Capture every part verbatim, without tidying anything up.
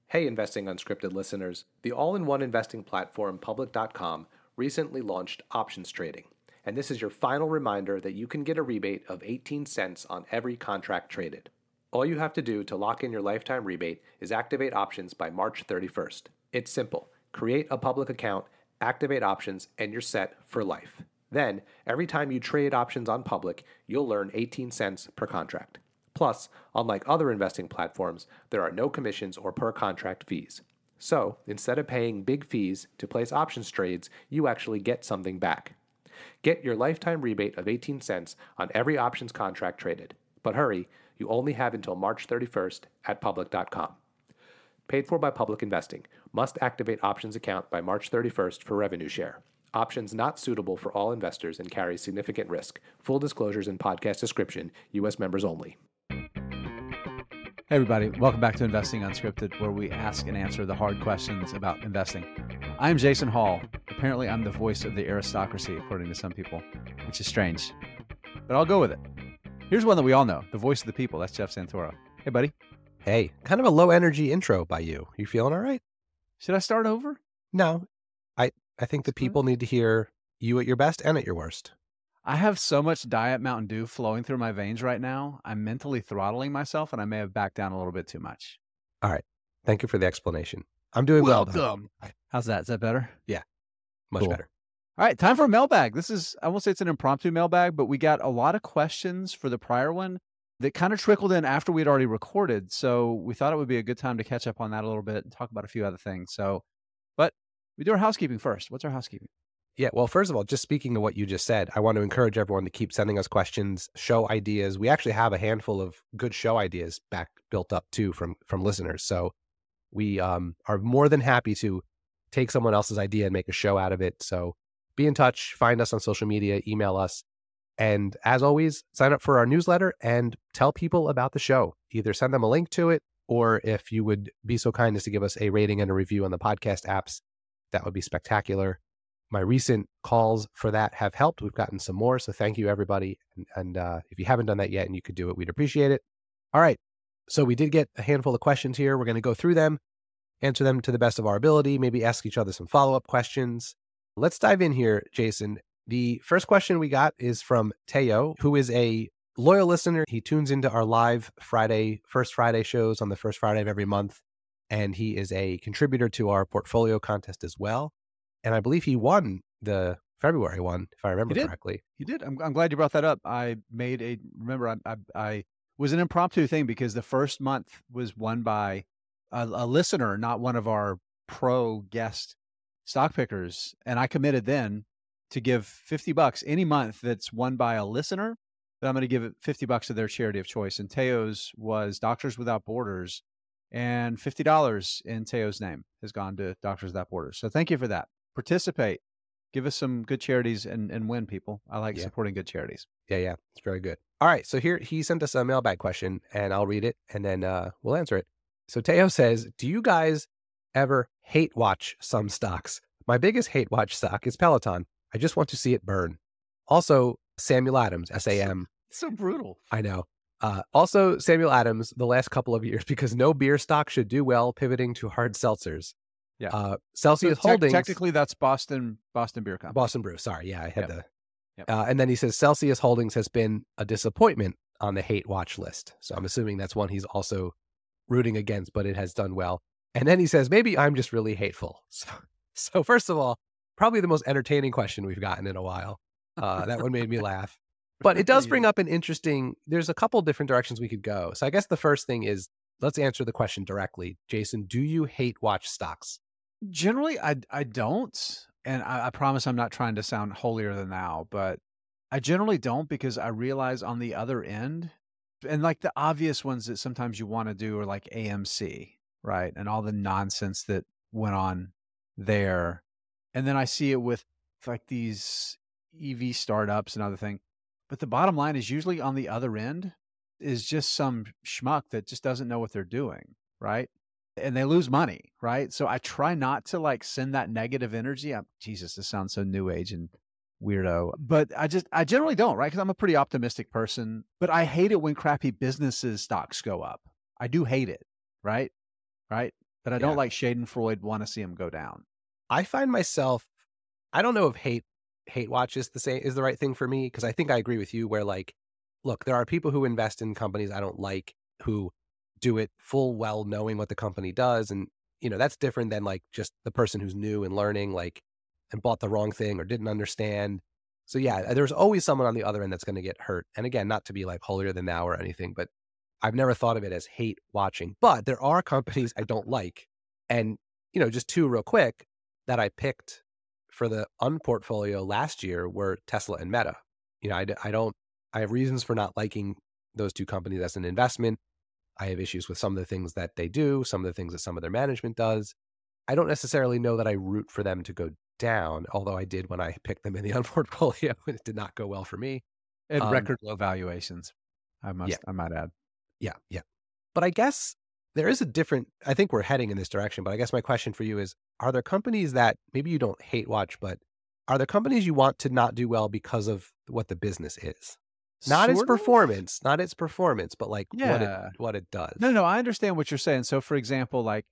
Hey, Investing Unscripted listeners. The all-in-one investing platform Public dot com recently launched options trading. And this is your final reminder that you can get a rebate of eighteen cents on every contract traded. All you have to do to lock in your lifetime rebate is activate options by March thirty-first. It's simple. Create a public account, activate options, and you're set for life. Then, every time you trade options on Public, you'll earn eighteen cents per contract. Plus, unlike other investing platforms, there are no commissions or per contract fees. So, instead of paying big fees to place options trades, you actually get something back. Get your lifetime rebate of eighteen cents on every options contract traded. But hurry, you only have until March thirty-first at Public dot com. Paid for by Public Investing. Must activate options account by March thirty-first for revenue share. Options not suitable for all investors and carry significant risk. Full disclosures in podcast description. U S members only. Hey everybody, welcome back to Investing Unscripted, where we ask and answer the hard questions about investing. I am Jason Hall. Apparently I'm the voice of the aristocracy, according to some people, which is strange, but I'll go with it. Here's one that we all know, the voice of the people. That's Jeff Santoro. Hey buddy. Hey, kind of a low energy intro by you. You feeling all right? Should I start over? No, I, I think the people need to hear you at your best and at your worst. I have so much Diet Mountain Dew flowing through my veins right now. I'm mentally throttling myself, and I may have backed down a little bit too much. All right. Thank you for the explanation. I'm doing well. Welcome. How's that? Is that better? Yeah, much Cool. better. All right, time for a mailbag. This is, I won't say it's an impromptu mailbag, but we got a lot of questions for the prior one that kind of trickled in after we'd already recorded. So we thought it would be a good time to catch up on that a little bit and talk about a few other things. So, but we do our housekeeping first. What's our housekeeping? Yeah, well, first of all, just speaking to what you just said, I want to encourage everyone to keep sending us questions, show ideas. We actually have a handful of good show ideas back built up too from from listeners. So we um, are more than happy to take someone else's idea and make a show out of it. So be in touch, find us on social media, email us. And as always, sign up for our newsletter and tell people about the show. Either send them a link to it, or if you would be so kind as to give us a rating and a review on the podcast apps, that would be spectacular. My recent calls for that have helped. We've gotten some more, so thank you, everybody. And, and uh, if you haven't done that yet and you could do it, we'd appreciate it. All right, so we did get a handful of questions here. We're going to go through them, answer them to the best of our ability, maybe ask each other some follow-up questions. Let's dive in here, Jason. The first question we got is from Teo, who is a loyal listener. He tunes into our live Friday, first Friday shows on the first Friday of every month, and he is a contributor to our portfolio contest as well. And I believe he won the February one, if I remember He did. correctly. You did. I'm, I'm glad you brought that up. I made a, remember, I, I, I was an impromptu thing because the first month was won by a, a listener, not one of our pro guest stock pickers. And I committed then to give fifty bucks any month that's won by a listener, that I'm going to give it fifty bucks to their charity of choice. And Teo's was Doctors Without Borders, and fifty dollars in Teo's name has gone to Doctors Without Borders. So thank you for that. Participate. Give us some good charities and, and win, people. I like Yeah. supporting good charities. Yeah, yeah. It's very good. All right. So here he sent us a mailbag question and I'll read it and then uh, we'll answer it. So Teo says, do you guys ever hate watch some stocks? My biggest hate watch stock is Peloton. I just want to see it burn. Also, Samuel Adams, S A M. So brutal. I know. Uh, also, Samuel Adams, the last couple of years, because no beer stock should do well pivoting to hard seltzers. Yeah. Uh, Celsius So te- Holdings. Technically, that's Boston Boston Beer Company. Boston Brew. Sorry. Yeah, I had Yep. the. Yep. Uh, and then he says Celsius Holdings has been a disappointment on the hate watch list. So I'm assuming that's one he's also rooting against, but it has done well. And then he says, maybe I'm just really hateful. So, so first of all, probably the most entertaining question we've gotten in a while. Uh, that one made me laugh. But it does bring up an interesting, there's a couple different directions we could go. So I guess the first thing is, let's answer the question directly. Jason, do you hate watch stocks? Generally, I I don't, and I, I promise I'm not trying to sound holier than thou, but I generally don't because I realize on the other end, and like the obvious ones that sometimes you want to do are like A M C, right, and all the nonsense that went on there, and then I see it with like these E V startups and other thing, but the bottom line is usually on the other end is just some schmuck that just doesn't know what they're doing, right? And they lose money, right? So I try not to like send that negative energy. I'm, Jesus, this sounds so new age and weirdo, but I just, I generally don't, right? Because I'm a pretty optimistic person, but I hate it when crappy businesses stocks go up. I do hate it, right? Right? but I don't Yeah. like Schadenfreude, want to see him go down. I find myself, I don't know if hate hate watch is the same is the right thing for me, because I think I agree with you where like, look, there are people who invest in companies I don't like who do it full well knowing what the company does. And, you know, that's different than like just the person who's new and learning, like, and bought the wrong thing or didn't understand. So yeah, there's always someone on the other end that's going to get hurt. And again, not to be like holier than thou or anything, but I've never thought of it as hate watching. But there are companies I don't like. And, you know, just two real quick that I picked for the unportfolio last year were Tesla and Meta. You know, I, I don't, I have reasons for not liking those two companies as an investment. I have issues with some of the things that they do, some of the things that some of their management does. I don't necessarily know that I root for them to go down, although I did when I picked them in the unportfolio. It did not go well for me. And Um, record low valuations, I must, yeah, I might add. yeah, yeah. But I guess there is a different, I think we're heading in this direction, but I guess my question for you is, are there companies that maybe you don't hate watch, but are there companies you want to not do well because of what the business is? Not its Sort of? performance, not its performance, but like what it Yeah. what it does. No, no, I understand what you're saying. So, for example, like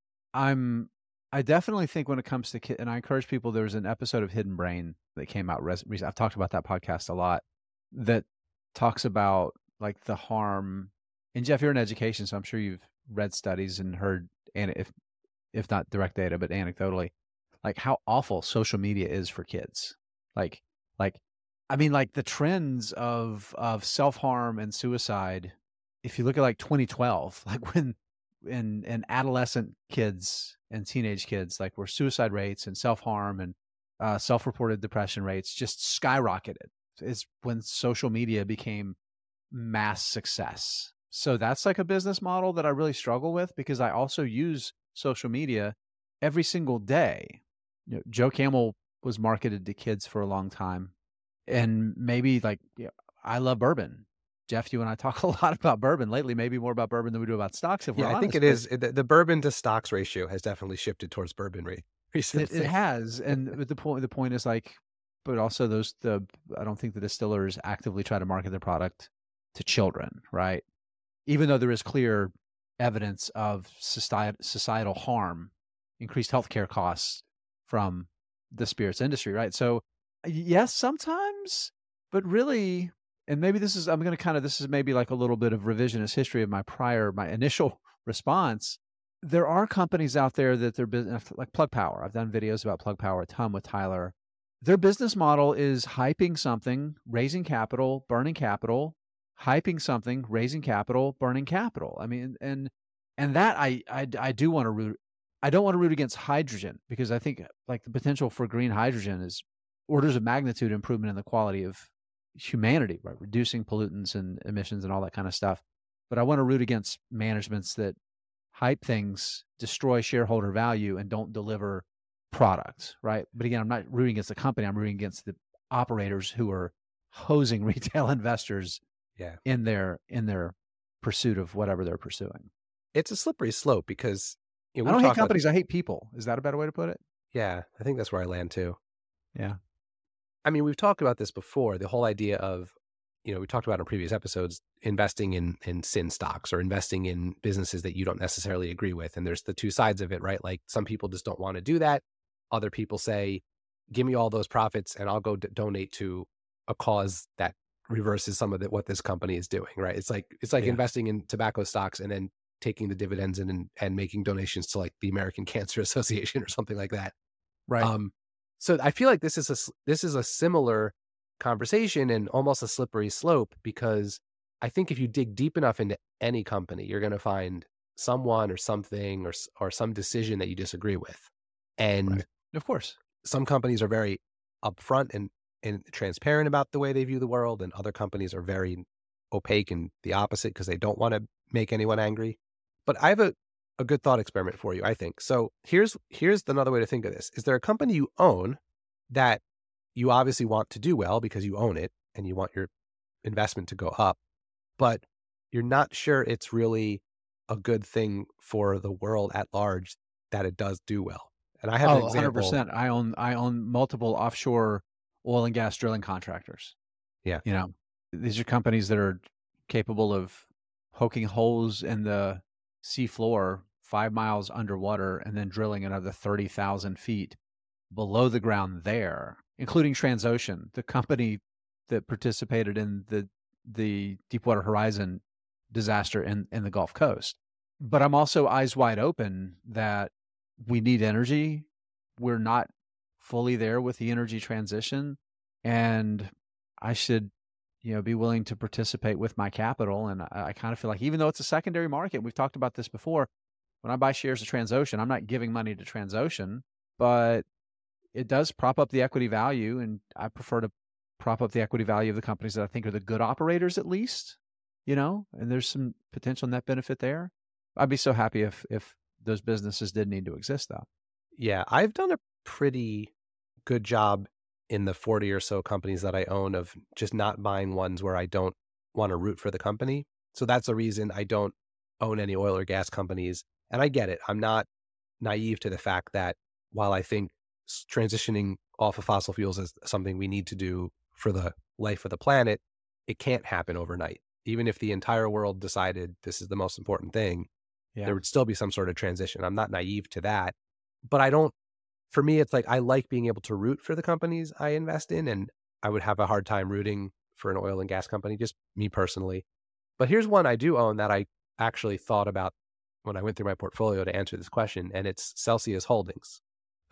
I'm, I definitely think when it comes to kid, and I encourage people. There was an episode of Hidden Brain that came out res- recently. I've talked about that podcast a lot. That talks about like the harm. And Jeff, you're in education, so I'm sure you've read studies and heard, and if if not direct data, but anecdotally, like how awful social media is for kids. Like, like, I mean, like the trends of of self harm and suicide. If you look at like twenty twelve, like when in in adolescent kids and teenage kids, like where suicide rates and self harm and uh, self reported depression rates just skyrocketed. Is when social media became mass success. So that's like a business model that I really struggle with because I also use social media every single day. You know, Joe Camel was marketed to kids for a long time. And maybe like, you know, I love bourbon. Jeff, you and I talk a lot about bourbon lately, maybe more about bourbon than we do about stocks, if Yeah, we're I think honest. it but is the, the bourbon to stocks ratio has definitely shifted towards bourbon re- It, recently. it has. And but the point, the point is like, but also those, the, I don't think the distillers actively try to market their product to children, right? Even though there is clear evidence of society, societal harm, increased healthcare costs from the spirits industry, right? So, yes, sometimes, but really, and maybe this is, I'm going to kind of, this is maybe like a little bit of revisionist history of my prior, my initial response. There are companies out there that their business, like Plug Power. I've done videos about Plug Power a ton with Tyler. Their business model is hyping something, raising capital, burning capital, hyping something, raising capital, burning capital. I mean, and and that I I, I do want to root. I don't want to root against hydrogen because I think like the potential for green hydrogen is orders of magnitude improvement in the quality of humanity, right? Reducing pollutants and emissions and all that kind of stuff. But I want to root against managements that hype things, destroy shareholder value, and don't deliver products, right? But again, I'm not rooting against the company. I'm rooting against the operators who are hosing retail investors Yeah, in their in their pursuit of whatever they're pursuing. it's a slippery slope because you know, I we've don't hate talked about, companies. I hate people. Is that a better way to put it? yeah, I think that's where I land too. Yeah. I mean, we've talked about this before, the whole idea of, you know, we talked about in previous episodes, investing in in sin stocks or investing in businesses that you don't necessarily agree with. And there's the two sides of it, right? Like some people just don't want to do that. Other people say, give me all those profits and I'll go d- donate to a cause that reverses some of the, what this company is doing, right? It's like it's like Yeah. investing in tobacco stocks and then taking the dividends and and, and making donations to like the American Cancer Association or something like that. Right. Um, so I feel like this is a s- this is a similar conversation and almost a slippery slope because I think if you dig deep enough into any company, you're going to find someone or something or s- or some decision that you disagree with. And Right. Of course. some companies are very upfront and and transparent about the way they view the world, and other companies are very opaque and the opposite because they don't want to make anyone angry. But I have a, a good thought experiment for you, I think. So here's here's another way to think of this. Is there a company you own that you obviously want to do well because you own it and you want your investment to go up, but you're not sure it's really a good thing for the world at large that it does do well? And I have an Oh, example. one hundred percent. I own I own multiple offshore oil and gas drilling contractors. Yeah. You know, these are companies that are capable of poking holes in the sea floor five miles underwater and then drilling another thirty thousand feet below the ground there, including Transocean, the company that participated in the the Deepwater Horizon disaster in, in the Gulf Coast. But I'm also eyes wide open that we need energy. We're not fully there with the energy transition. And I should, you know, be willing to participate with my capital. And I, I kind of feel like, even though it's a secondary market, we've talked about this before, when I buy shares of Transocean, I'm not giving money to Transocean, but it does prop up the equity value. And I prefer to prop up the equity value of the companies that I think are the good operators, at least, you know, and there's some potential net benefit there. I'd be so happy if, if those businesses did need to exist, though. Yeah, I've done a pretty good job in the forty or so companies that I own of just not buying ones where I don't want to root for the company. So that's the reason I don't own any oil or gas companies. And I get it. I'm not naive to the fact that while I think transitioning off of fossil fuels is something we need to do for the life of the planet, it can't happen overnight. Even if the entire world decided this is the most important thing, yeah. there would still be some sort of transition. I'm not naive to that, but I don't, for me, it's like, I like being able to root for the companies I invest in, and I would have a hard time rooting for an oil and gas company, just me personally. But here's one I do own that I actually thought about when I went through my portfolio to answer this question, and it's Celsius Holdings.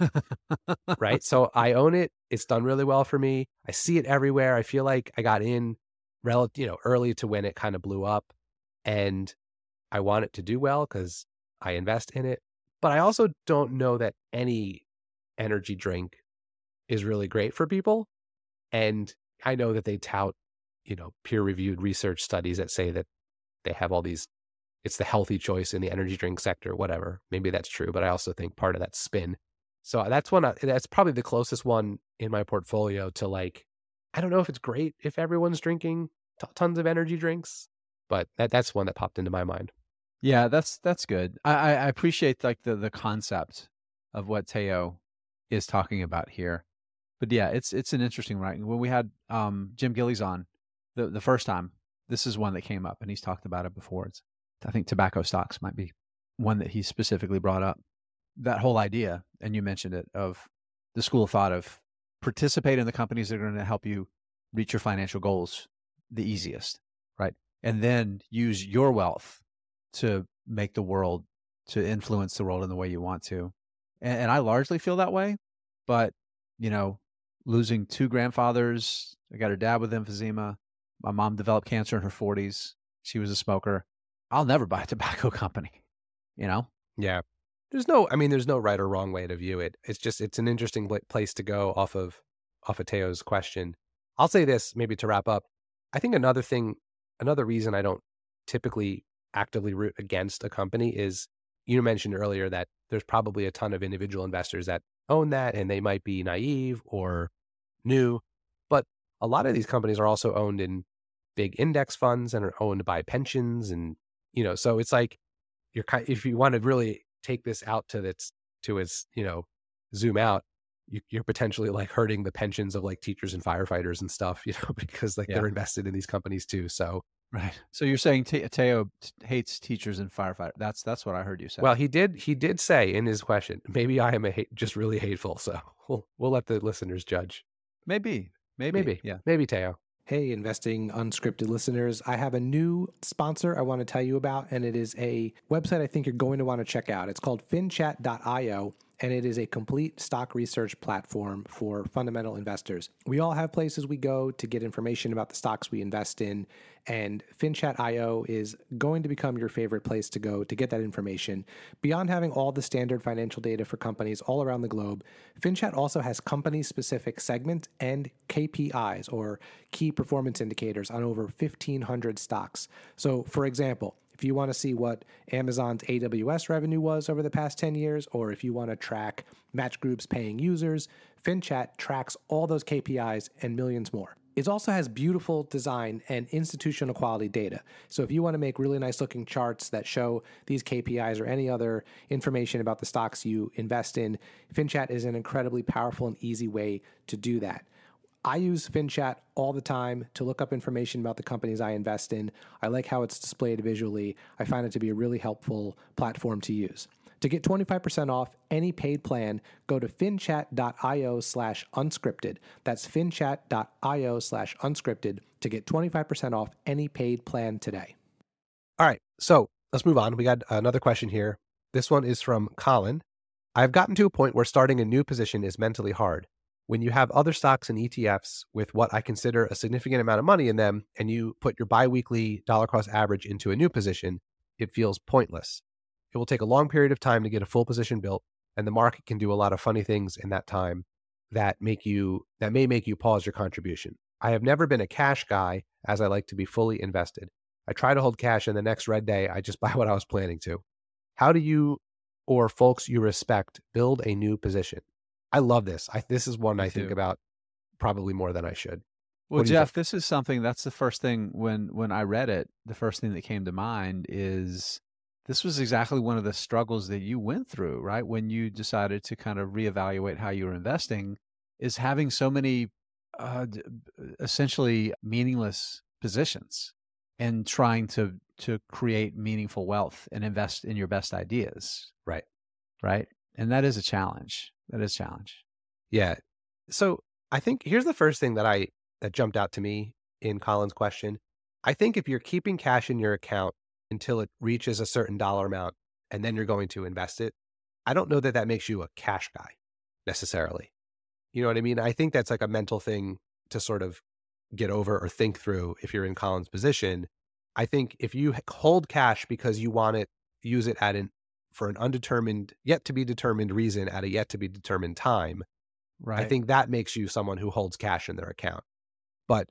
Right? So I own it. It's done really well for me. I see it everywhere. I feel like I got in rel- you know, early to when it kind of blew up, and I want it to do well because I invest in it. But I also don't know that any energy drink is really great for people. And I know that they tout, you know, peer-reviewed research studies that say that they have all these, it's the healthy choice in the energy drink sector, whatever. Maybe that's true, but I also think part of that's spin. So that's one, that's probably the closest one in my portfolio to, like, I don't know if it's great if everyone's drinking t- tons of energy drinks, but that, that's one that popped into my mind. Yeah, that's that's good. I, I appreciate like the the concept of what Teo is talking about here. But yeah, it's it's an interesting writing. When we had um, Jim Gillies on the the first time, this is one that came up, and he's talked about it before. It's, I think tobacco stocks might be one that he specifically brought up. That whole idea, and you mentioned it, of the school of thought of participate in the companies that are going to help you reach your financial goals the easiest, right? And then use your wealth to make the world, to influence the world in the way you want to. And, and I largely feel that way, but, you know, losing two grandfathers, I got her dad with emphysema. My mom developed cancer in her forties. She was a smoker. I'll never buy a tobacco company, you know? Yeah. There's no, I mean, there's no right or wrong way to view it. It's just, it's an interesting place to go off of, off of Teo's question. I'll say this, maybe to wrap up. I think another thing, another reason I don't typically actively root against a company is, you mentioned earlier that there's probably a ton of individual investors that own that, and they might be naive or new, but a lot of these companies are also owned in big index funds and are owned by pensions. And, you know, so it's like, you're kind, if you want to really take this out to its, to its, you know, zoom out, you, you're potentially like hurting the pensions of like teachers and firefighters and stuff, you know, because like yeah. they're invested in these companies too. So, right. So you're saying Te- Teo hates teachers and firefighters. That's, that's what I heard you say. Well, he did, he did say in his question, maybe I am a hate, just really hateful. So we'll, we'll let the listeners judge. Maybe, maybe, maybe, yeah. Maybe Teo. Hey, Investing Unscripted listeners, I have a new sponsor I want to tell you about, and it is a website I think you're going to want to check out. It's called finchat dot io, and it is a complete stock research platform for fundamental investors. We all have places we go to get information about the stocks we invest in, and finchat dot io is going to become your favorite place to go to get that information. Beyond having all the standard financial data for companies all around the globe, FinChat also has company-specific segments and K P Is, or key performance indicators, on over fifteen hundred stocks. So, for example, if you want to see what Amazon's A W S revenue was over the past ten years, or if you want to track Match Group's paying users, FinChat tracks all those K P Is and millions more. It also has beautiful design and institutional quality data. So if you want to make really nice looking charts that show these K P Is or any other information about the stocks you invest in, FinChat is an incredibly powerful and easy way to do that. I use FinChat all the time to look up information about the companies I invest in. I like how it's displayed visually. I find it to be a really helpful platform to use. To get twenty-five percent off any paid plan, go to finchat.io slash unscripted. That's finchat.io slash unscripted to get twenty-five percent off any paid plan today. All right, so let's move on. We got another question here. This one is from Colin. I've gotten to a point where starting a new position is mentally hard. When you have other stocks and E T Fs with what I consider a significant amount of money in them, and you put your biweekly dollar cost average into a new position, it feels pointless. It will take a long period of time to get a full position built, and the market can do a lot of funny things in that time that make you that may make you pause your contribution. I have never been a cash guy, as I like to be fully invested. I try to hold cash, and the next red day, I just buy what I was planning to. How do you or folks you respect build a new position? I love this. I, this is one Me I think too. about probably more than I should. Well, What do you Jeff, think? this is something that's the first thing when when I read it, the first thing that came to mind is this was exactly one of the struggles that you went through, right? When you decided to kind of reevaluate how you were investing, is having so many uh, d- essentially meaningless positions and trying to to create meaningful wealth and invest in your best ideas, Right. right? And that is a challenge. That is a challenge. Yeah. So I think here's the first thing that I that jumped out to me in Colin's question. I think if you're keeping cash in your account until it reaches a certain dollar amount and then you're going to invest it, I don't know that that makes you a cash guy necessarily. You know what I mean? I think that's like a mental thing to sort of get over or think through if you're in Colin's position. I think if you h- hold cash because you want it, use it at an for an undetermined, yet to be determined reason at a yet to be determined time, I Right. think that makes you someone who holds cash in their account. But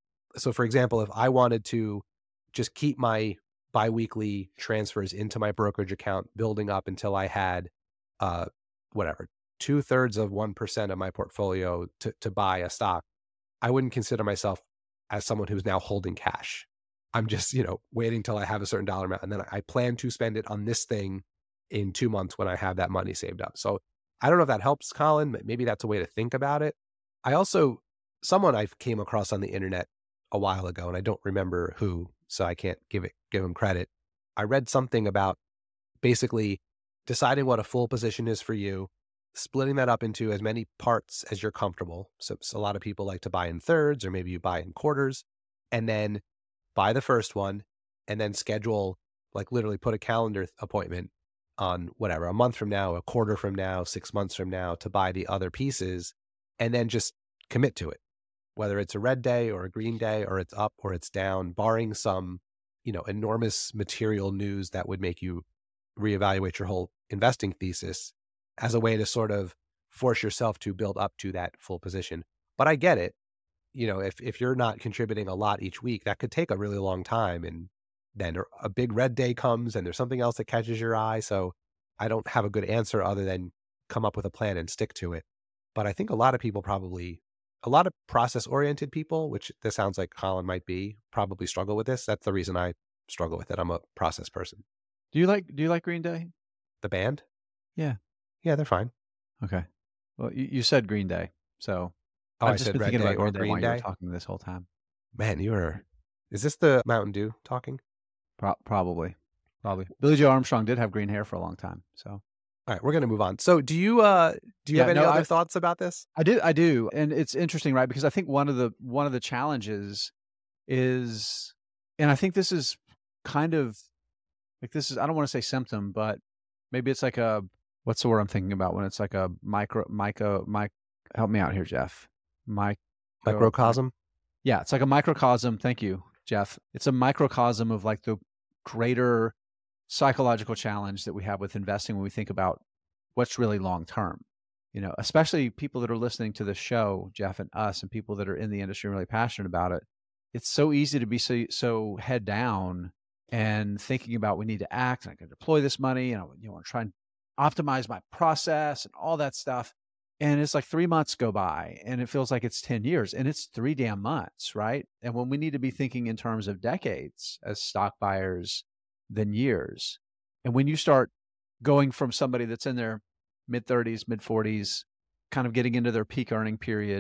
so for example, if I wanted to just keep my biweekly transfers into my brokerage account building up until I had uh whatever, two thirds of one percent of my portfolio to, to buy a stock, I wouldn't consider myself as someone who's now holding cash. I'm just, you know, waiting till I have a certain dollar amount and then I plan to spend it on this thing in two months when I have that money saved up. So I don't know if that helps, Colin. but Maybe that's a way to think about it. I also, someone I came across on the internet a while ago, and I don't remember who, so I can't give it give him credit. I read something about basically deciding what a full position is for you, splitting that up into as many parts as you're comfortable. So, so a lot of people like to buy in thirds, or maybe you buy in quarters, and then buy the first one, and then schedule, like literally put a calendar appointment on whatever, a month from now, a quarter from now, six months from now to buy the other pieces, and then just commit to it, whether it's a red day or a green day, or it's up or it's down, barring some, you know, enormous material news that would make you reevaluate your whole investing thesis, as a way to sort of force yourself to build up to that full position. But I get it. You know, if if you're not contributing a lot each week, that could take a really long time. And then a big red day comes and there's something else that catches your eye. So I don't have a good answer other than come up with a plan and stick to it. But I think a lot of people probably, a lot of process oriented people, which this sounds like Colin might be, probably struggle with this. That's the reason I struggle with it. I'm a process person. Do you like do you like Green Day? The band? Yeah. Yeah, they're fine. Okay. Well, you, you said Green Day, so Oh, I I've just said been Red thinking Day about or Green Day Green while you were Day. talking this whole time. Man, you are. Is this the Mountain Dew talking? Pro- probably, probably. Billy Joe Armstrong did have green hair for a long time, so All right, we're gonna move on. So, do you uh do you yeah. have any No, other I thoughts about this? I do I do, and it's interesting, right? Because I think one of the one of the challenges is, and I think this is kind of like this is I don't want to say symptom, but maybe it's like a what's the word I'm thinking about when it's like a micro micro mic. Help me out here, Jeff. Micro. Microcosm? Yeah, it's like a microcosm. Thank you, Jeff. It's a microcosm of like the greater psychological challenge that we have with investing when we think about what's really long term. You know, especially people that are listening to this show, Jeff and us, and people that are in the industry and really passionate about it. It's so easy to be so so head down and thinking about we need to act and I can deploy this money and I you know want to try and optimize my process and all that stuff. And it's like three months go by and it feels like it's ten years and it's three damn months, right? And when we need to be thinking in terms of decades as stock buyers than years. And when you start going from somebody that's in their mid thirties, mid forties, kind of getting into their peak earning period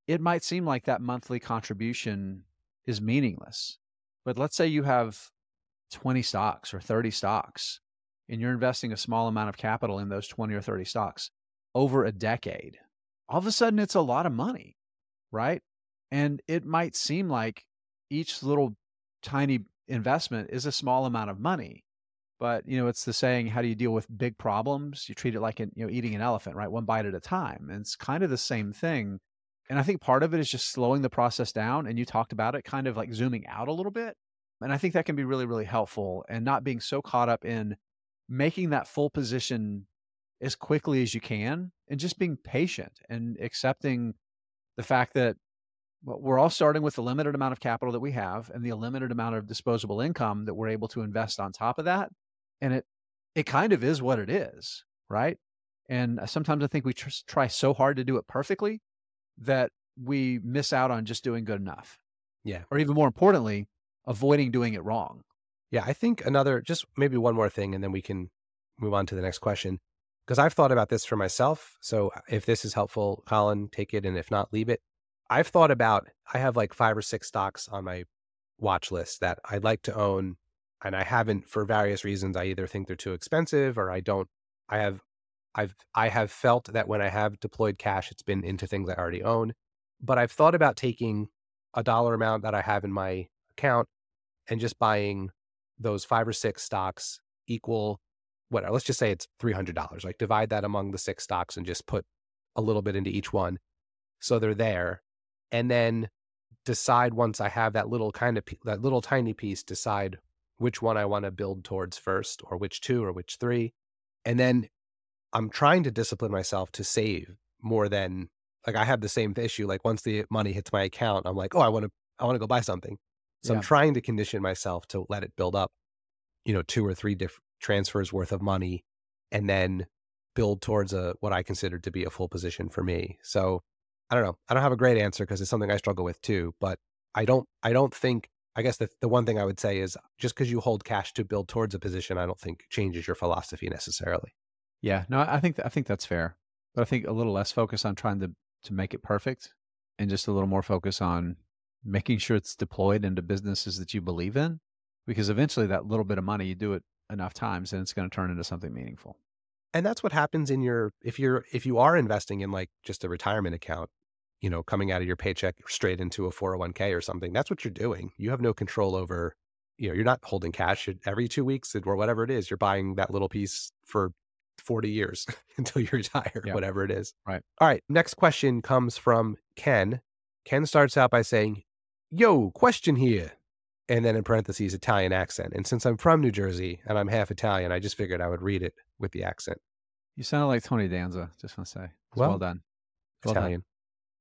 it might seem like that monthly contribution is meaningless. But let's say you have twenty stocks or thirty stocks, and you're investing a small amount of capital in those twenty or thirty stocks over a decade. All of a sudden, it's a lot of money, right? And it might seem like each little tiny investment is a small amount of money. But, you know, it's the saying, how do you deal with big problems? You treat it like, an, you know, eating an elephant, right? One bite at a time. And it's kind of the same thing. And I think part of it is just slowing the process down. And you talked about it, kind of like zooming out a little bit. And I think that can be really, really helpful, and not being so caught up in making that full position as quickly as you can, and just being patient and accepting the fact that we're all starting with the limited amount of capital that we have and the limited amount of disposable income that we're able to invest on top of that. And it, it kind of is what it is, right? And sometimes I think we tr- try so hard to do it perfectly that we miss out on just doing good enough. Yeah. Or even more importantly, avoiding doing it wrong. Yeah. I think another, just maybe one more thing, and then we can move on to the next question. Because I've thought about this for myself. So if this is helpful, Colin, take it. And if not, leave it. I've thought about, I have like five or six stocks on my watch list that I'd like to own. And I haven't for various reasons. I either think they're too expensive, or I don't, I have, I've, I have felt that when I have deployed cash, it's been into things I already own. But I've thought about taking a dollar amount that I have in my account and just buying those five or six stocks equal, what, let's just say it's three hundred dollars, like divide that among the six stocks and just put a little bit into each one. So they're there. And then decide, once I have that little kind of, that little tiny piece, decide which one I want to build towards first, or which two, or which three. And then I'm trying to discipline myself to save more than, like, I have the same issue. Like, once the money hits my account, I'm like, oh, I want to, I want to go buy something. So Yeah. I'm trying to condition myself to let it build up, you know, two or three different transfers worth of money, and then build towards a, what I consider to be a full position for me. So I don't know. I don't have a great answer, because it's something I struggle with too, but I don't, I don't think, I guess the, the one thing I would say is, just because you hold cash to build towards a position, I don't think changes your philosophy necessarily. Yeah, no, I think, I think that's fair, but I think a little less focus on trying to, to make it perfect, and just a little more focus on making sure it's deployed into businesses that you believe in, because eventually that little bit of money, you do it enough times and it's going to turn into something meaningful. And that's what happens in your, if you're, if you are investing in like just a retirement account, you know, coming out of your paycheck straight into a four oh one k or something, that's what you're doing. You have no control over, you know, you're not holding cash every two weeks or whatever it is. You're buying that little piece for forty years until you retire, Yeah. whatever it is. Right. All right. Next question comes from Ken. Ken starts out by saying, yo, question here. And then in parentheses, Italian accent. And since I'm from New Jersey and I'm half Italian, I just figured I would read it with the accent. You sounded like Tony Danza, just want to say. It's well, Well, done. Well Italian. done.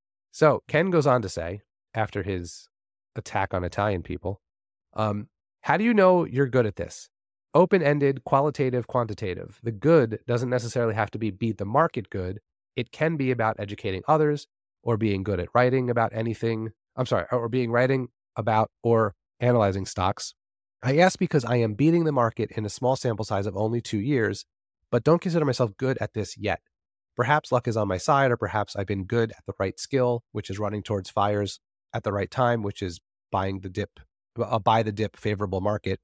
So Ken goes on to say, after his attack on Italian people, um, how do you know you're good at this? Open-ended, qualitative, quantitative. The good doesn't necessarily have to be beat the market good. It can be about educating others, or being good at writing about anything. I'm sorry, or being writing about or analyzing stocks. I ask because I am beating the market in a small sample size of only two years, but don't consider myself good at this yet. Perhaps luck is on my side, or perhaps I've been good at the right skill, which is running towards fires at the right time, which is buying the dip, uh, buy the dip favorable market.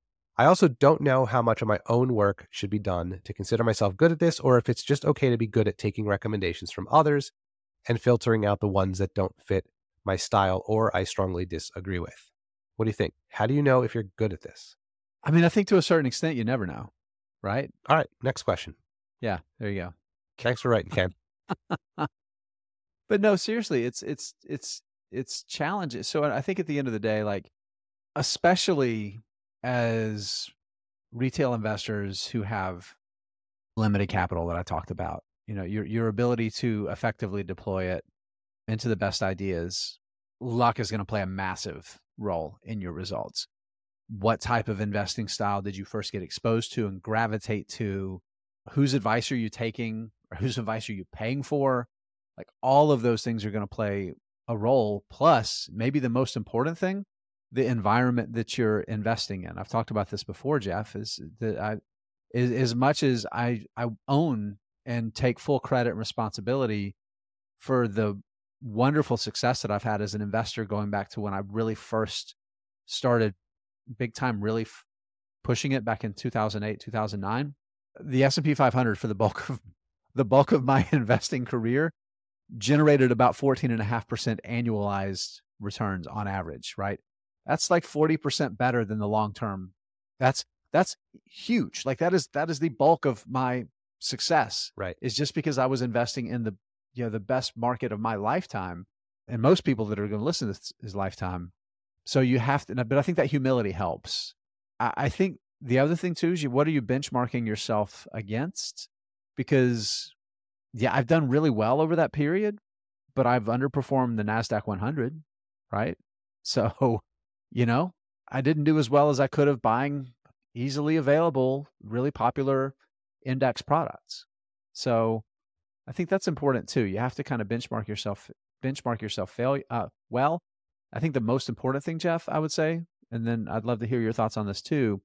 I also don't know how much of my own work should be done to consider myself good at this, or if it's just okay to be good at taking recommendations from others and filtering out the ones that don't fit my style or I strongly disagree with. What do you think? How do you know if you're good at this? I mean, I think to a certain extent, you never know, right? All right, next question. Yeah, there you go. Thanks for writing, Ken. But no, seriously, it's it's it's it's challenging. So I think at the end of the day, like, especially as retail investors who have limited capital that I talked about, you know, your your ability to effectively deploy it into the best ideas, luck is going to play a massive role in your results. What type of investing style did you first get exposed to and gravitate to? Whose advice are you taking, or whose advice are you paying for? Like, all of those things are going to play a role. Plus, maybe the most important thing, the environment that you're investing in. I've talked about this before, Jeff, is that I, is, as much as I, I own and take full credit and responsibility for the wonderful success that I've had as an investor going back to when I really first started big time, really f- pushing it back in two thousand eight, two thousand nine. The S and P five hundred for the bulk of the bulk of my investing career generated about fourteen and a half percent annualized returns on average, right? That's like forty percent better than the long-term. That's, that's huge. Like that is, that is the bulk of my success, Right. is just because I was investing in the, you know, the best market of my lifetime, and most people that are going to listen to this is lifetime. So you have to, but I think that humility helps. I, I think the other thing too is you, what are you benchmarking yourself against? Because yeah, I've done really well over that period, but I've underperformed the NASDAQ one hundred, right? So, you know, I didn't do as well as I could have buying easily available, really popular index products. So I think that's important too. You have to kind of benchmark yourself, benchmark yourself fail, uh, well. I think the most important thing, Jeff, I would say, and then I'd love to hear your thoughts on this too,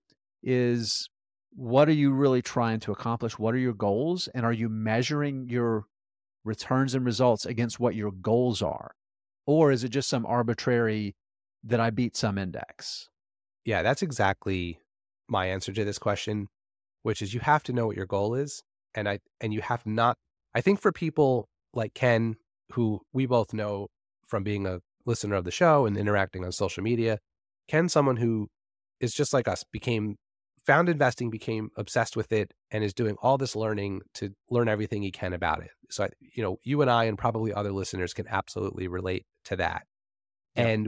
is what are you really trying to accomplish? What are your goals? And are you measuring your returns and results against what your goals are? Or is it just some arbitrary that I beat some index? Yeah, that's exactly my answer to this question, which is you have to know what your goal is. And I, and you have not, I think for people like Ken, who we both know from being a listener of the show and interacting on social media, Ken's someone who is just like us, became, found investing, became obsessed with it, and is doing all this learning to learn everything he can about it. So, I, you know, you and I and probably other listeners can absolutely relate to that. Yep. And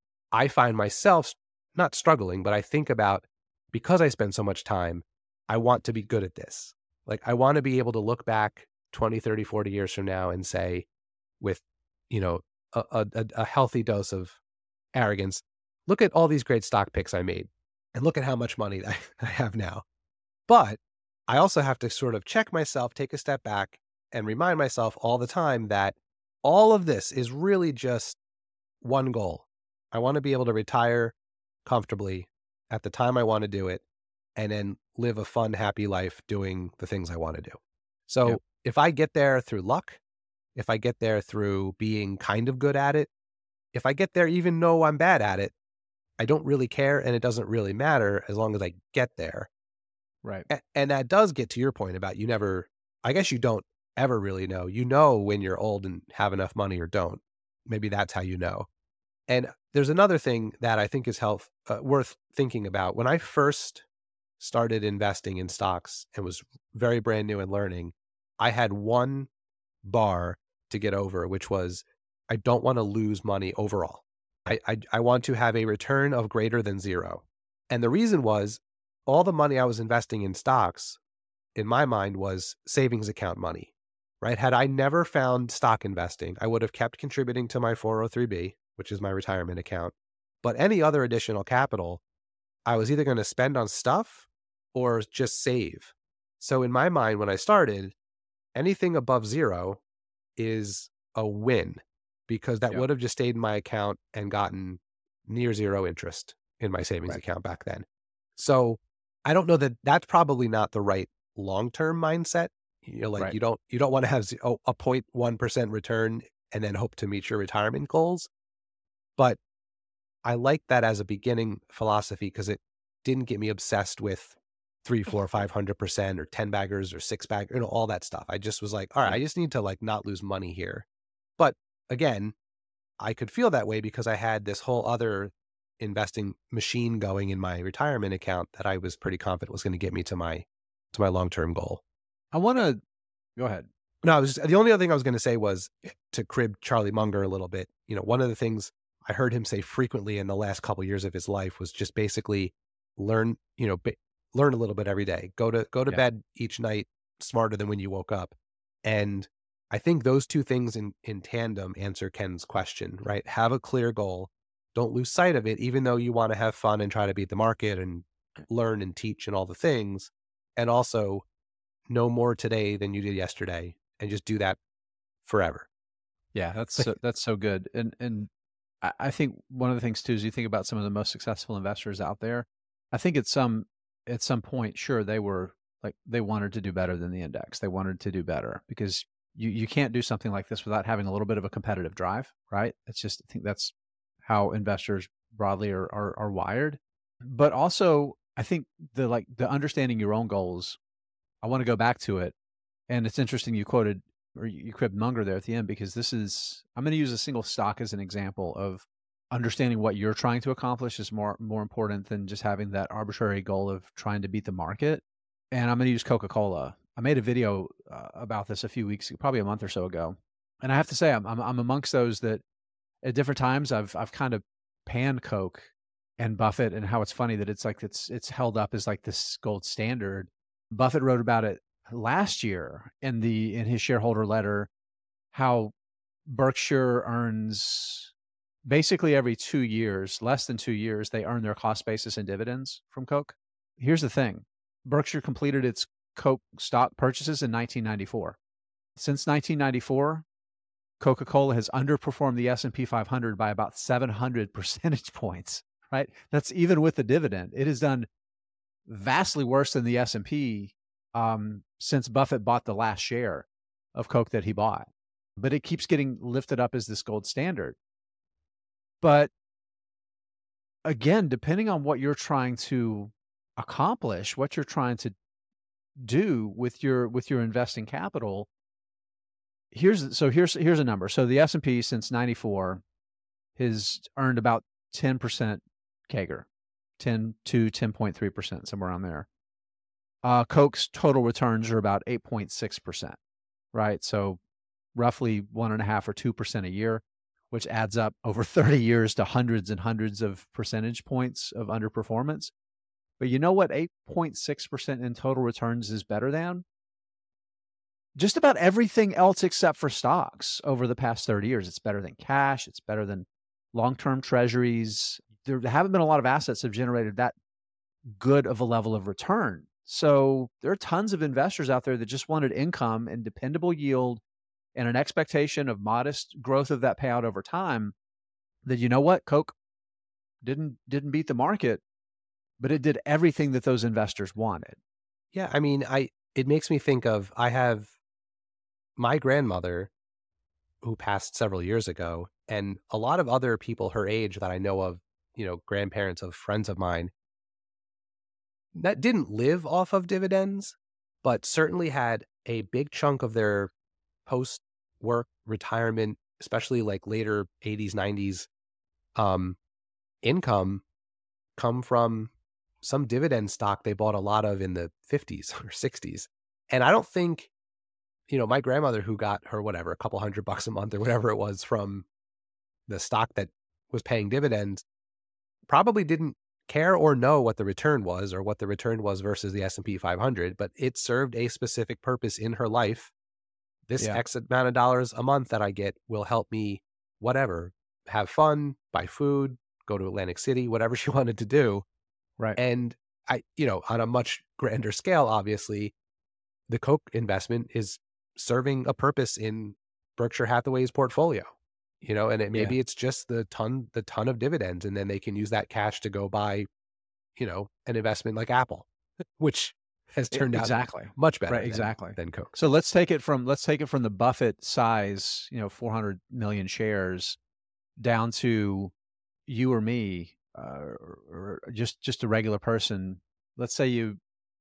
I find myself not struggling, but I think about, because I spend so much time, I want to be good at this. Like I want to be able to look back twenty, thirty, forty years from now and say, with, you know, a, a, a healthy dose of arrogance, look at all these great stock picks I made and look at how much money I, I have now. But I also have to sort of check myself, take a step back, and remind myself all the time that all of this is really just one goal. I want to be able to retire comfortably at the time I want to do it, and then live a fun, happy life doing the things I want to do. So Yep. if I get there through luck, if I get there through being kind of good at it, if I get there even though I'm bad at it, I don't really care, and it doesn't really matter as long as I get there. Right. A- And that does get to your point about you never, I guess you don't ever really know. You know when you're old and have enough money or don't. Maybe that's how you know. And there's another thing that I think is health, uh, worth thinking about. When I first started investing in stocks and was very brand new and learning, I had one bar to get over, which was I don't want to lose money overall. I, I I want to have a return of greater than zero. And the reason was all the money I was investing in stocks, in my mind, was savings account money, right? Had I never found stock investing, I would have kept contributing to my four oh three B, which is my retirement account. But any other additional capital, I was either going to spend on stuff or just save. So in my mind, when I started, anything above zero is a win, because that Yep. would have just stayed in my account and gotten near zero interest in my savings Right. account back then. So I don't know that that's probably not the right long-term mindset. You know, like Right. you don't, you don't want to have ze- oh, a zero point one percent return and then hope to meet your retirement goals. But I like that as a beginning philosophy because it didn't get me obsessed with three, four, five hundred percent or ten baggers or six bag, you know, all that stuff. I just was like, all right, Yeah. I just need to like not lose money here. But again, I could feel that way because I had this whole other investing machine going in my retirement account that I was pretty confident was going to get me to my to my long-term goal. I want to go ahead. No, I was just, the only other thing I was going to say was to crib Charlie Munger a little bit. You know, one of the things I heard him say frequently in the last couple of years of his life was just basically learn, you know, ba- learn a little bit every day. Go to go to Yeah. bed each night smarter than when you woke up. And I think those two things in in tandem answer Ken's question, right? Have a clear goal. Don't lose sight of it, even though you want to have fun and try to beat the market and learn and teach and all the things. And also know more today than you did yesterday, and just do that forever. Yeah, that's so, that's so good. And and I, I think one of the things too is you think about some of the most successful investors out there. I think at some at some point, sure, they were like they wanted to do better than the index. They wanted to do better because you you can't do something like this without having a little bit of a competitive drive, right? It's just, I think that's how investors broadly are are, are wired. But also, I think the like the understanding your own goals. I want to go back to it, and it's interesting you quoted or you cribbed Munger there at the end, because this is, I'm going to use a single stock as an example of understanding what you're trying to accomplish is more more important than just having that arbitrary goal of trying to beat the market. And I'm going to use Coca-Cola. I made a video uh, about this a few weeks, probably a month or so ago, and I have to say I'm I'm, I'm amongst those that at different times I've I've kind of panned Coke and Buffett, and how it's funny that it's like it's it's held up as like this gold standard. Buffett wrote about it last year in the in his shareholder letter, how Berkshire earns basically every two years, less than two years, they earn their cost basis and dividends from Coke. Here's the thing. Berkshire completed its Coke stock purchases in nineteen ninety-four. Since nineteen ninety-four, Coca-Cola has underperformed the S and P five hundred by about seven hundred percentage points, right? That's even with the dividend. It has done vastly worse than the S and P um, since Buffett bought the last share of Coke that he bought. But it keeps getting lifted up as this gold standard. But again, depending on what you're trying to accomplish, what you're trying to do with your with your investing capital, here's so here's here's a number. So the S and P since ninety-four has earned about ten percent C A G R, ten to ten point three percent, somewhere around there. Uh, Coke's total returns are about eight point six percent, right? So roughly one and a half or two percent a year, which adds up over thirty years to hundreds and hundreds of percentage points of underperformance. But you know what eight point six percent in total returns is better than? Just about everything else except for stocks over the past thirty years. It's better than cash. It's better than long-term treasuries. There haven't been a lot of assets that have generated that good of a level of return. So there are tons of investors out there that just wanted income and dependable yield and an expectation of modest growth of that payout over time. That, you know what, Coke didn't didn't beat the market, but it did everything that those investors wanted. Yeah, I mean, I it makes me think of, I have my grandmother who passed several years ago, and a lot of other people her age that I know of, you know, grandparents of friends of mine, that didn't live off of dividends, but certainly had a big chunk of their post-work retirement, especially like later eighties, nineties um, income come from some dividend stock they bought a lot of in the fifties or sixties. And I don't think, you know, my grandmother who got her, whatever, a couple hundred bucks a month or whatever it was from the stock that was paying dividends, probably didn't care or know what the return was or what the return was versus the S and P five hundred, but it served a specific purpose in her life. This Yeah. X amount of dollars a month that I get will help me, whatever, have fun, buy food, go to Atlantic City, whatever she wanted to do. Right. And I, you know, on a much grander scale, obviously, the Coke investment is serving a purpose in Berkshire Hathaway's portfolio, you know, and it, maybe Yeah. it's just the ton, the ton of dividends, and then they can use that cash to go buy, you know, an investment like Apple, which has E- turned out exactly. much better Right. than, Exactly. than Coke. So let's take it from let's take it from the Buffett size, you know, four hundred million shares, down to you or me, uh, or, or just just a regular person. Let's say you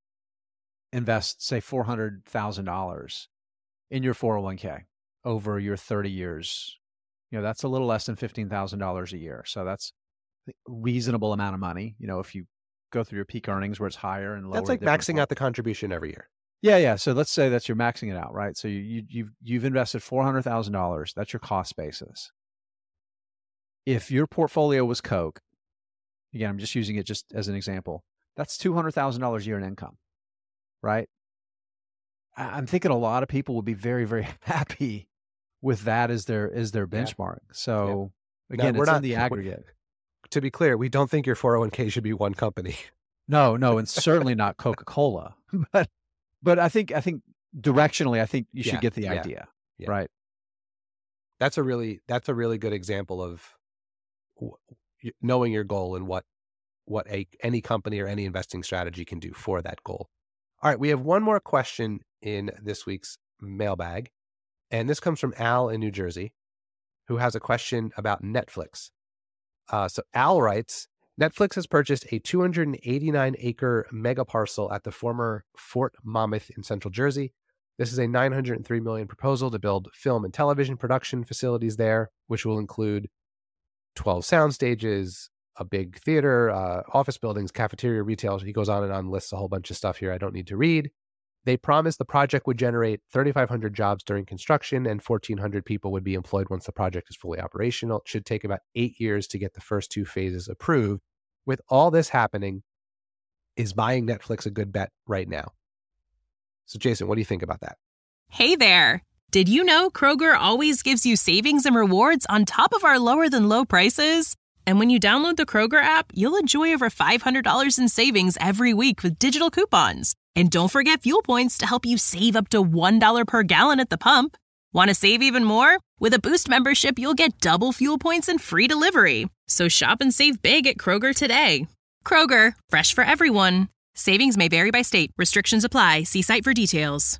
invest, say, four hundred thousand dollars in your four oh one k over your thirty years. You know, that's a little less than fifteen thousand dollars a year. So that's a reasonable amount of money. You know, if you go through your peak earnings where it's higher and lower. That's like different maxing out the contribution every year. Yeah, yeah. So let's say that you're maxing it out, right? So you, you you've you've invested four hundred thousand dollars. That's your cost basis. If your portfolio was Coke, again, I'm just using it just as an example, that's two hundred thousand dollars a year in income, right? I- I'm thinking a lot of people would be very, very happy with that as their as their Yeah. benchmark. So Now, again, we're it's in not- the we're- aggregate. To be clear, we don't think your four oh one k should be one company. No, no, and certainly not Coca-Cola. But but I think I think directionally, I think you should Yeah, get the yeah, idea, yeah. right? That's a really that's a really good example of w- y- knowing your goal and what what a any company or any investing strategy can do for that goal. All right, we have one more question in this week's mailbag, And this comes from Al in New Jersey, who has a question about Netflix. Uh, so Al writes, Netflix has purchased a two hundred eighty-nine acre mega parcel at the former Fort Monmouth in Central Jersey. This is a nine hundred three million dollars proposal to build film and television production facilities there, which will include twelve sound stages, a big theater, uh, office buildings, cafeteria, retail. He goes on and on, lists a whole bunch of stuff here I don't need to read. They promised the project would generate thirty-five hundred jobs during construction and fourteen hundred people would be employed once the project is fully operational. It should take about eight years to get the first two phases approved. With all this happening, is buying Netflix a good bet right now? So Jason, what do you think about that? Hey there. Did you know Kroger always gives you savings and rewards on top of our lower than low prices? And when you download the Kroger app, you'll enjoy over five hundred dollars in savings every week with digital coupons. And don't forget fuel points to help you save up to one dollar per gallon at the pump. Want to save even more? With a Boost membership, you'll get double fuel points and free delivery. So shop and save big at Kroger today. Kroger, fresh for everyone. Savings may vary by state. Restrictions apply. See site for details.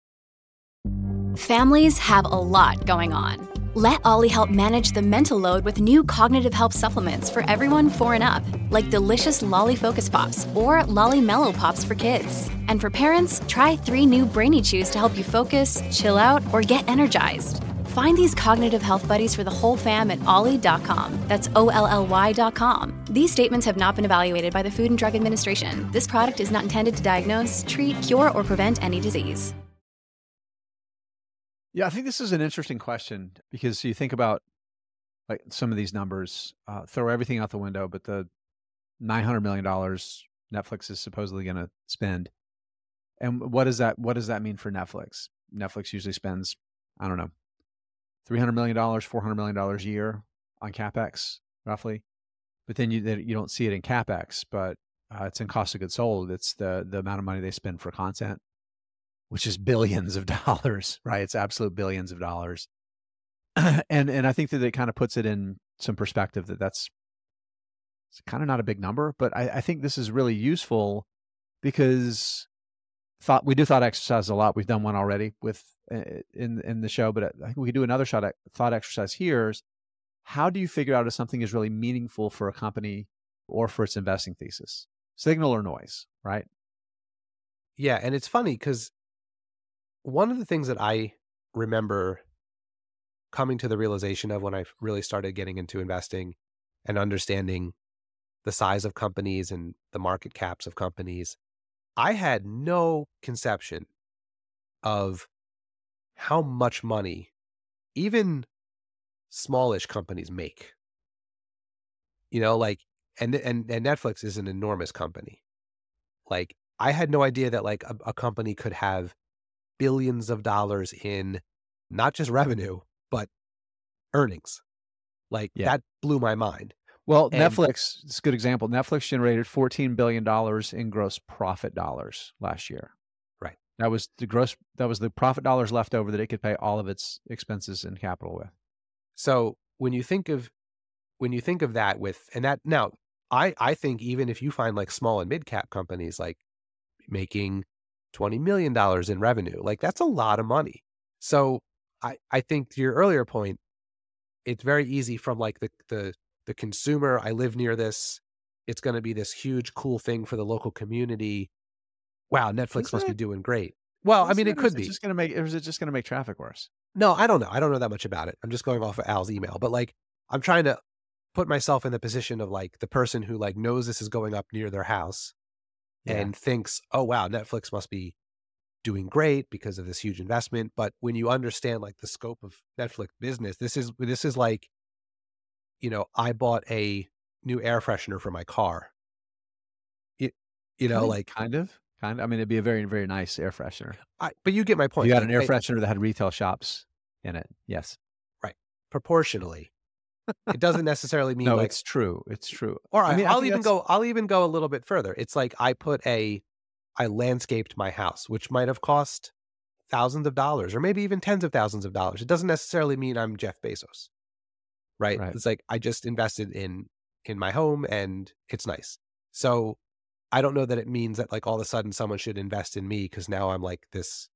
Families have a lot going on. Let Ollie help manage the mental load with new cognitive help supplements for everyone four and up, like delicious Lolly Focus Pops or Lolly Mellow Pops for kids. And for parents, try three new Brainy Chews to help you focus, chill out, or get energized. Find these cognitive health buddies for the whole fam at ollie dot com. That's O L L Y dot com. These statements have not been evaluated by the Food and Drug Administration. This product is not intended to diagnose, treat, cure, or prevent any disease. Yeah, I think this is an interesting question because you think about like some of these numbers, uh, throw everything out the window, but the nine hundred million dollars Netflix is supposedly going to spend. And what does that, what does that mean for Netflix? Netflix usually spends, I don't know, three hundred million dollars, four hundred million dollars a year on CapEx, roughly. But then you you don't see it in CapEx, but uh, it's in cost of goods sold. It's the the amount of money they spend for content, which is billions of dollars, right? It's absolute billions of dollars. and and I think that it kind of puts it in some perspective that that's it's kind of not a big number, but I, I think this is really useful because thought we do thought exercise a lot. We've done one already with uh, in in the show, but I think we could do another shot thought exercise here. Is how do you figure out if something is really meaningful for a company or for its investing thesis? Signal or noise, right? Yeah, and it's funny because one of the things that I remember coming to the realization of when I really started getting into investing and understanding the size of companies and the market caps of companies, I had no conception of how much money even smallish companies make. You know, like, and and, and Netflix is an enormous company. Like, I had no idea that like a, a company could have billions of dollars in not just revenue, but earnings. Like yeah. That blew my mind. Well, and, Netflix is a good example. Netflix generated fourteen billion dollars in gross profit dollars last year. Right. That was the gross, that was the profit dollars left over that it could pay all of its expenses and capital with. So when you think of, when you think of that with, and that now I, I think even if you find like small and mid cap companies like making twenty million dollars in revenue, like that's a lot of money. So I, I think to your earlier point, it's very easy from like the, the, the consumer, I live near this, it's going to be this huge, cool thing for the local community. Wow, Netflix is must it? be doing great. Well, I mean, it, it could be. Just gonna make, or is it just going to make traffic worse? No, I don't know. I don't know that much about it. I'm just going off of Al's email. But like, I'm trying to put myself in the position of like the person who like knows this is going up near their house yeah. and thinks, oh, wow, Netflix must be doing great because of this huge investment. But when you understand like the scope of Netflix business, this is, this is like, you know, I bought a new air freshener for my car. It, you know, kind like kind of, kind of, I mean, it'd be a very, very nice air freshener. I, but you get my point. You got like, an air I, freshener that had retail shops in it. Yes. Right. Proportionally. It doesn't necessarily mean no, like, it's true. It's true. Or I I mean, I'll I even that's... go, I'll even go a little bit further. It's like I put a, I landscaped my house, which might have cost thousands of dollars or maybe even tens of thousands of dollars. It doesn't necessarily mean I'm Jeff Bezos. Right? right. It's like I just invested in in my home and it's nice. So I don't know that it means that like all of a sudden someone should invest in me because now I'm like this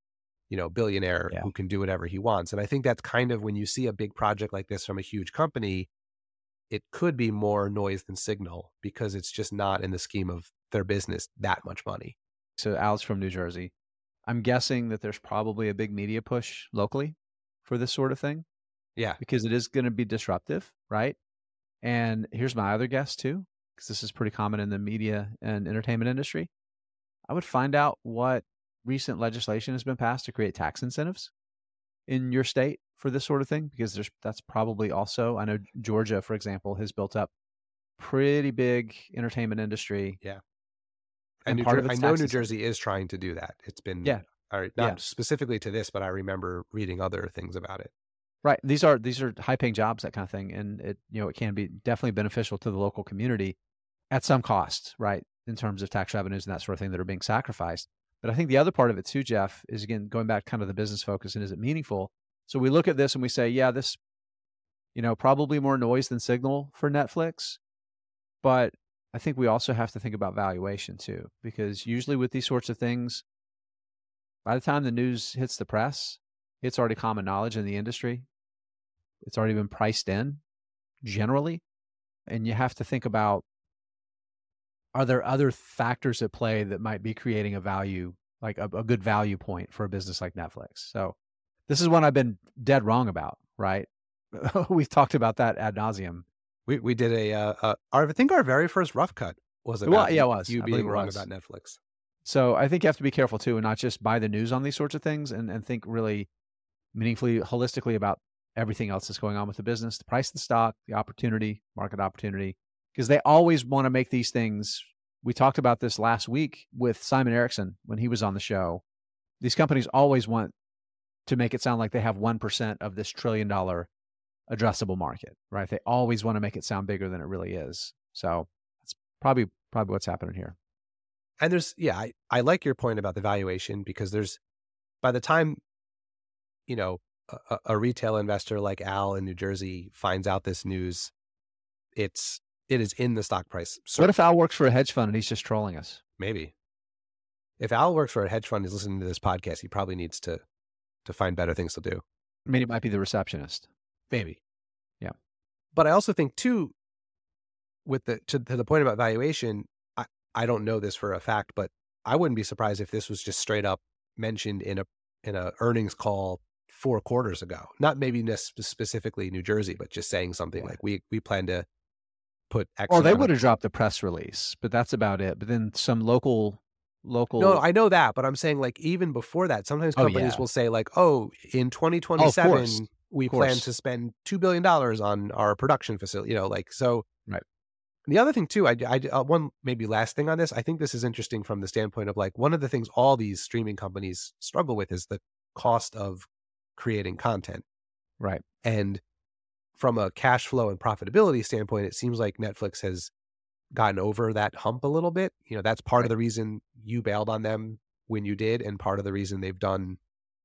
you know, billionaire Yeah. who can do whatever he wants. And I think that's kind of when you see a big project like this from a huge company, it could be more noise than signal because it's just not in the scheme of their business that much money. So Al's from New Jersey. I'm guessing that there's probably a big media push locally for this sort of thing. Yeah. Because it is going to be disruptive, right? And here's my other guess too, because this is pretty common in the media and entertainment industry. I would find out what recent legislation has been passed to create tax incentives in your state for this sort of thing, because there's that's probably also, I know Georgia, for example, has built up pretty big entertainment industry. Yeah. And And New part Jer- of it's I know tax New incentive. Jersey is trying to do that. It's been, Yeah. or not Yeah. specifically to this, but I remember reading other things about it. Right. These are these are high paying jobs, that kind of thing. And it, you know, it can be definitely beneficial to the local community at some cost, right? In terms of tax revenues and that sort of thing that are being sacrificed. But I think the other part of it too, Jeff, is again, going back kind of the business focus and is it meaningful? So we look at this and we say, yeah, this, you know, probably more noise than signal for Netflix. But I think we also have to think about valuation too, because usually with these sorts of things, by the time the news hits the press, it's already common knowledge in the industry. It's already been priced in generally. And you have to think about, are there other factors at play that might be creating a value, like a, a good value point for a business like Netflix? So this is one I've been dead wrong about, right? We've talked about that ad nauseum. We we did a, uh, uh, our, I think our very first rough cut was Well, about yeah, it was. you I believe being it wrong was. about Netflix. So I think you have to be careful too, and not just buy the news on these sorts of things, and, and think really meaningfully, holistically about everything else that's going on with the business, the price of the stock, the opportunity, market opportunity, because they always want to make these things. We talked about this last week with Simon Erickson when he was on the show. These companies always want to make it sound like they have one percent of this trillion dollar addressable market, right? They always want to make it sound bigger than it really is. So that's probably probably what's happening here. And there's, yeah, I, I like your point about the valuation because there's, by the time, you know, a, a retail investor like Al in New Jersey finds out this news, it's, it is in the stock price. So What if Al works for a hedge fund and he's just trolling us? maybe if Al works for a hedge fund, he's listening to this podcast, he probably needs to, to find better things to do. I mean, it might be the receptionist. Maybe. Yeah. But I also think too, with the, to, to the point about valuation, I, I don't know this for a fact, but I wouldn't be surprised if this was just straight up mentioned in a, in a earnings call four quarters ago, not maybe nes- specifically New Jersey, but just saying something Yeah. like we, we plan to put X. Or they amount would of- have dropped a press release, but that's about it. But then some local, local. No, I know that, but I'm saying like even before that, sometimes Oh, companies yeah. will say like, oh, in twenty twenty-seven, course. we Of course. plan to spend two billion dollars on our production facility, you know, like, so. Right. The other thing too, I, I, uh, one maybe last thing on this, I think this is interesting from the standpoint of like, one of the things all these streaming companies struggle with is the cost of creating content. Right. And from a cash flow and profitability standpoint, it seems like Netflix has gotten over that hump a little bit. You know, that's part of the reason you bailed on them when you did, and part of the reason they've done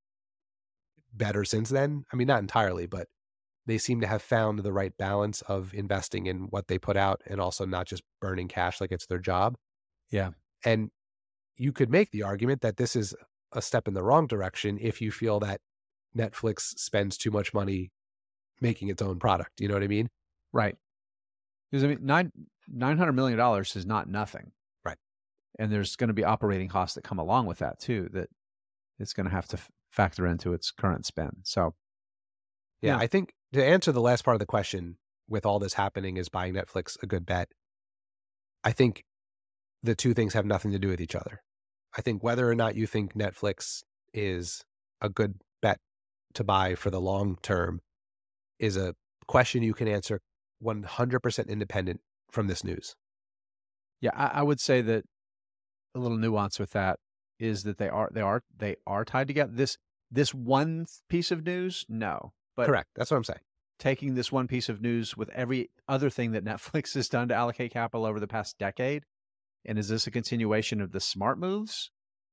better since then. I mean, not entirely, but they seem to have found the right balance of investing in what they put out and also not just burning cash like it's their job. Yeah. And you could make the argument that this is a step in the wrong direction if you feel that Netflix spends too much money making its own product. You know what I mean? Right. Because I mean, nine nine hundred million dollars is not nothing. Right. And there's going to be operating costs that come along with that too, that it's going to have to f- factor into its current spend. So, Yeah, Yeah. I think to answer the last part of the question, with all this happening, is buying Netflix a good bet? I think the two things have nothing to do with each other. I think whether or not you think Netflix is a good bet to buy for the long term is a question you can answer one hundred percent independent from this news. yeah, I, I would say that a little nuance with that is that they are they are they are tied together. This this one piece of news, no, but Correct. That's what I'm saying. taking this one piece of news with every other thing that Netflix has done to allocate capital over the past decade, and is this a continuation of the smart moves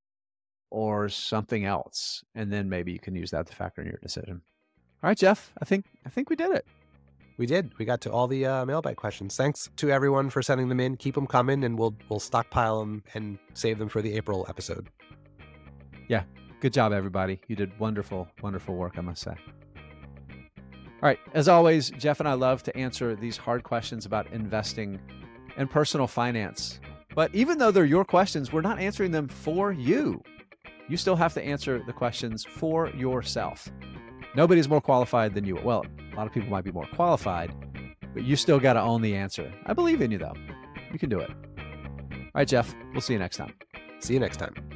or something else? And then maybe you can use that to factor in your decision. All right, Jeff, I think I think we did it. We did. We got to all the uh, mailbag questions. Thanks to everyone for sending them in. Keep them coming, and we'll we'll stockpile them and save them for the April episode. Good job, everybody. You did wonderful, wonderful work, I must say. All right. As always, Jeff and I love to answer these hard questions about investing and personal finance. But even though they're your questions, we're not answering them for you. You still have to answer the questions for yourself. Nobody's more qualified than you. Well, a lot of people might be more qualified, but you still got to own the answer. I believe in you, though. You can do it. All right, Jeff, we'll see you next time. See you next time.